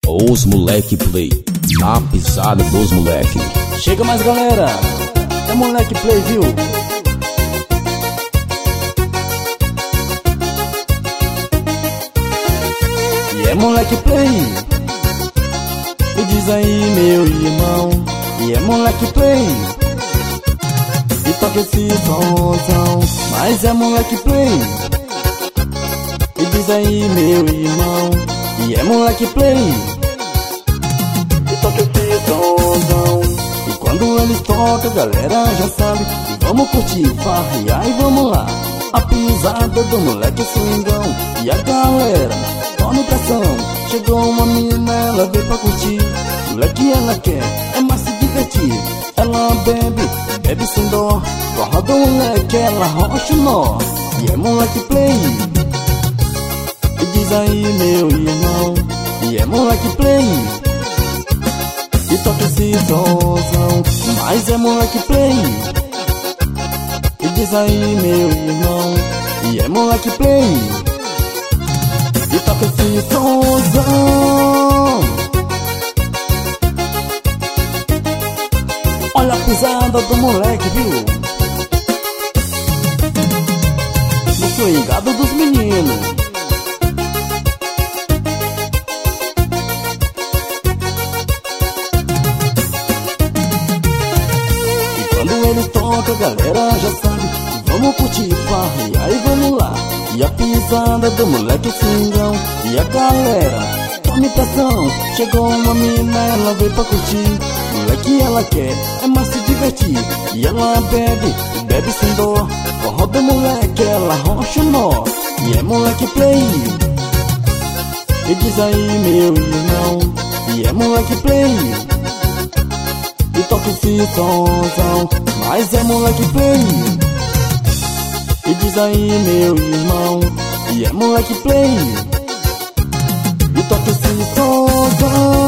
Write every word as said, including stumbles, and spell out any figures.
Os moleque play, na pisada dos moleque. Chega mais, galera, é moleque play, viu? E é moleque play. E diz aí, meu irmão, e é moleque play. E toca esse somzão, mas é moleque play. E diz aí, meu irmão, e é moleque play. E toca esse somzão. E quando eles tocam, a galera já sabe. E vamos curtir, farrear e vamos lá. A pisada do moleque swingão. E a galera, tome pressão. Chegou uma menina, ela veio pra curtir. Moleque ela quer, é mais se divertir. Ela bebe, bebe sem dó. Corra do moleque, ela rocha o nó. E é moleque play. E diz aí, meu irmão, e é moleque play. E toca esse somzão, mas é moleque play. E diz aí, meu irmão, e é moleque play. E toca esse somzão. Olha a pisada do moleque, viu? No swingado dos meninos. E quando ele toca, a galera já sabe. Vamos curtir, farrear e vamos lá. E a pisada do moleque swingão. E a galera, tome pressão. Chegou uma mina, ela veio pra curtir. Moleque ela quer, é mais se divertir. E ela bebe, bebe sem dó. Corra do moleque, ela rocha o nó. E é moleque play. E diz aí, meu irmão, e é moleque play. E toca esse somzão, mas é moleque play. E diz aí, meu irmão, e é moleque play. E toca esse somzão.